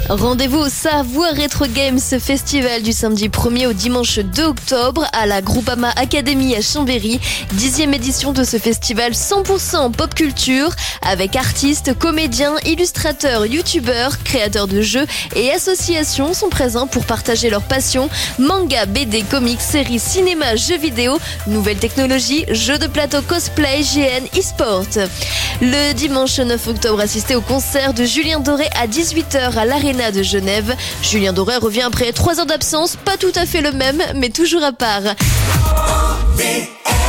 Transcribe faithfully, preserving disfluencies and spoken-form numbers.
Rendez-vous au Savoie Retro Games Festival du samedi premier au dimanche deux octobre à la Groupama Academy à Chambéry. Dixième édition de ce festival cent pour cent pop culture avec artistes, comédiens, illustrateurs, youtubeurs, créateurs de jeux et associations sont présents pour partager leur passion. Manga, B D, comics, séries, cinéma, jeux vidéo, nouvelles technologies, jeux de plateau, cosplay, G N, e-sport. Le dimanche neuf octobre, assistez au concert de Julien Doré à dix-huit heures à l'Arena de Genève. Julien Doré revient après trois heures d'absence, pas tout à fait le même, mais toujours à part.